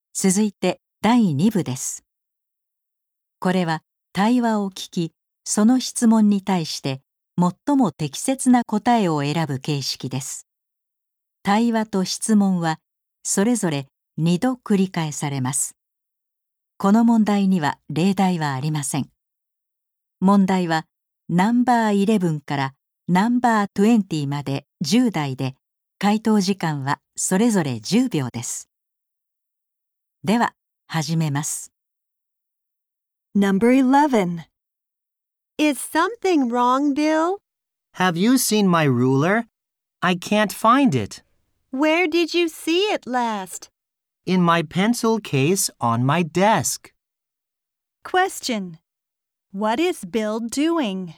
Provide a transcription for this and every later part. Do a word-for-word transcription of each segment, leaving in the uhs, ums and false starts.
続いてだいに部です。これは対話を聞き、その質問に対して最も適切な答えを選ぶ形式です。対話と質問はそれぞれにど繰り返されます。この問題には例題はありません。問題はナンバーイレブンからナンバートゥエンティまでじゅう題で、回答時間はそれぞれじゅうびょうです。では始めます。 Number eleven. Is something wrong, Bill? Have you seen my ruler? I can't find it. Where did you see it last? In my pencil case on my desk. Question. What is Bill doing?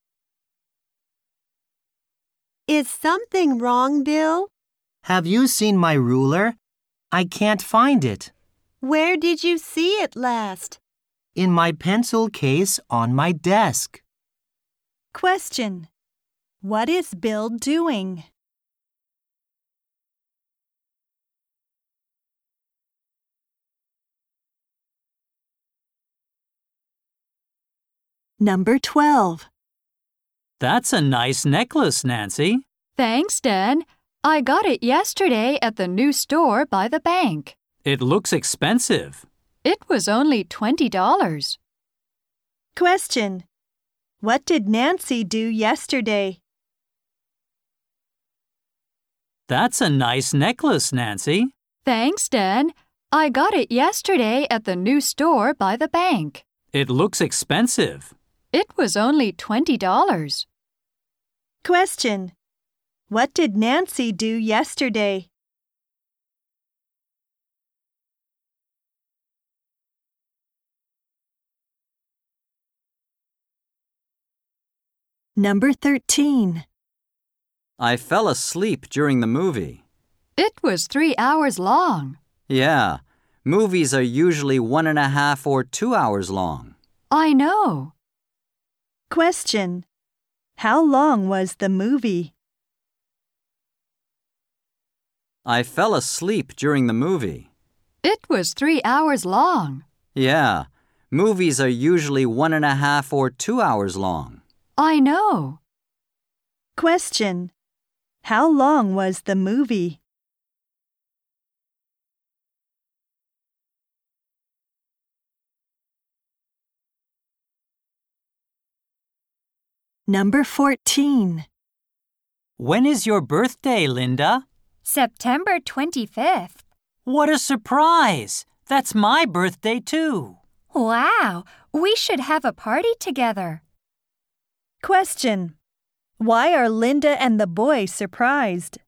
Is something wrong, Bill? Have you seen my ruler? I can't find it. Where did you see it last? In my pencil case on my desk. Question. What is Bill doing? Number twelve. That's a nice necklace, Nancy. Thanks, Dan. I got it yesterday at the new store by the bank. It looks expensive. It was only twenty dollars. Question. What did Nancy do yesterday? That's a nice necklace, Nancy. Thanks, Dan. I got it yesterday at the new store by the bank. It looks expensive. It was only twenty dollars. Question. What did Nancy do yesterday? Number thirteen. I fell asleep during the movie. It was three hours long. Yeah, movies are usually one and a half or two hours long. I know. Question. How long was the movie? I fell asleep during the movie. It was three hours long. Yeah, movies are usually one and a half or two hours long. I know. Question. How long was the movie? Number fourteen. When is your birthday, Linda? September twenty-fifth. What a surprise! That's my birthday, too. Wow, we should have a party together. Question. Why are Linda and the boy surprised?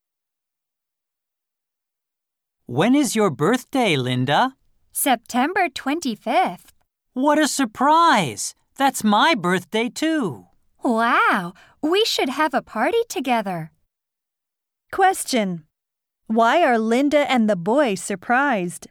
When is your birthday, Linda? September twenty-fifth. What a surprise! That's my birthday, too. Wow, we should have a party together. Question. Why are Linda and the boy surprised?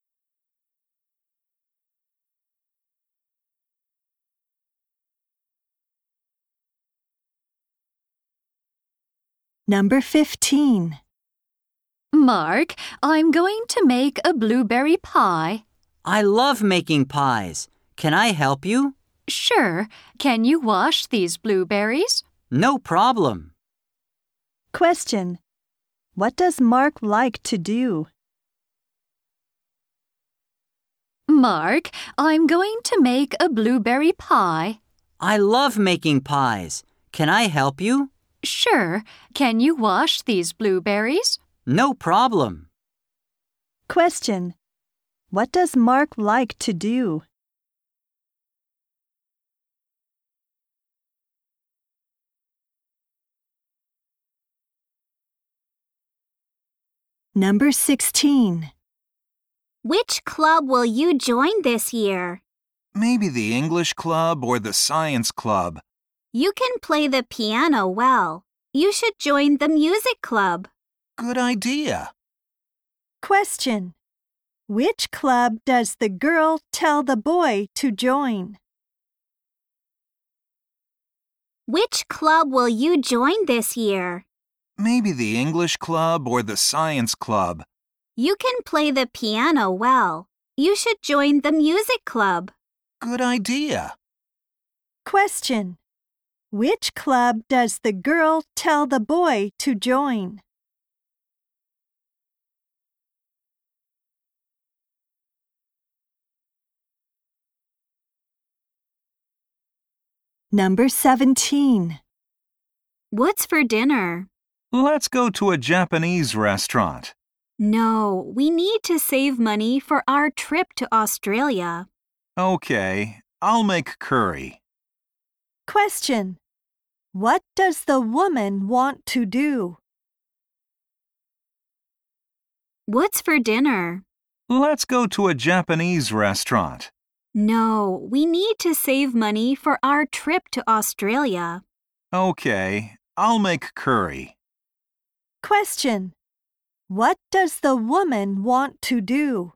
Number fifteen. Mark, I'm going to make a blueberry pie. I love making pies. Can I help you? Sure. Can you wash these blueberries? No problem. Question. What does Mark like to do? Mark, I'm going to make a blueberry pie. I love making pies. Can I help you? Sure. Can you wash these blueberries? No problem. Question. What does Mark like to do? Number sixteen. Which club will you join this year? Maybe the English club or the science club. You can play the piano well. You should join the music club. Good idea. Question. Which club does the girl tell the boy to join? Which club will you join this year? Maybe the English club or the science club. You can play the piano well. You should join the music club. Good idea. Question. Which club does the girl tell the boy to join? Number seventeen. What's for dinner? Let's go to a Japanese restaurant. No, we need to save money for our trip to Australia. Okay, I'll make curry. Question. What does the woman want to do? What's for dinner? Let's go to a Japanese restaurant. No, we need to save money for our trip to Australia. Okay, I'll make curry. Question. What does the woman want to do?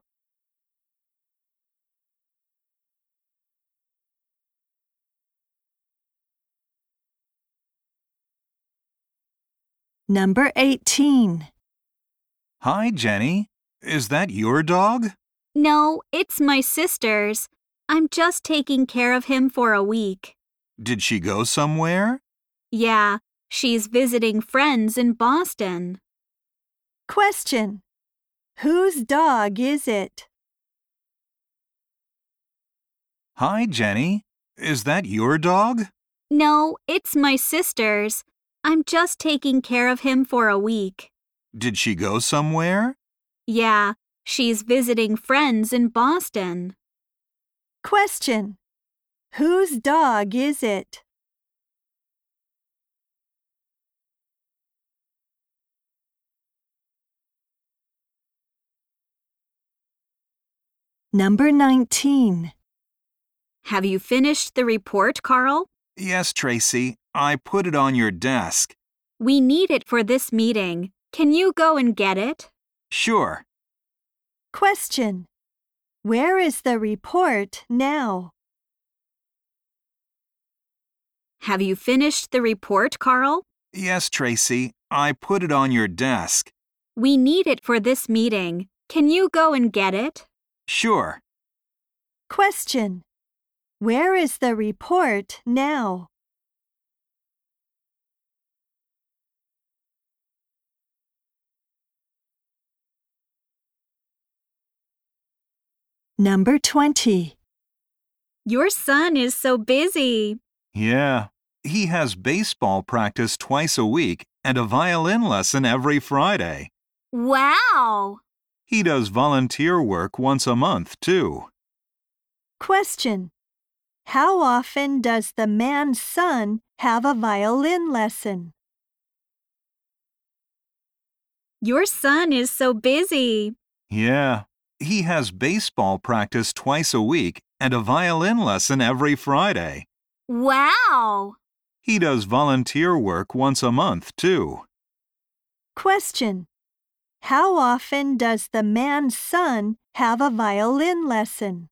Number eighteen. Hi, Jenny. Is that your dog? No, it's my sister's. I'm just taking care of him for a week. Did she go somewhere? Yeah, she's visiting friends in Boston. Question. Whose dog is it? Hi, Jenny. Is that your dog? No, it's my sister's. I'm just taking care of him for a week. Did she go somewhere? Yeah, she's visiting friends in Boston. Question. Whose dog is it? Number nineteen. Have you finished the report, Carl? Yes, Tracy. I put it on your desk. We need it for this meeting. Can you go and get it? Sure. Question. Where is the report now? Have you finished the report, Carl? Yes, Tracy. I put it on your desk. We need it for this meeting. Can you go and get it? Sure. Question. Where is the report now? Number twenty. Your son is so busy. Yeah. He has baseball practice twice a week and a violin lesson every Friday. Wow! He does volunteer work once a month, too. Question. How often does the man's son have a violin lesson? Your son is so busy. Yeah. He has baseball practice twice a week and a violin lesson every Friday. Wow! He does volunteer work once a month, too. Question. How often does the man's son have a violin lesson?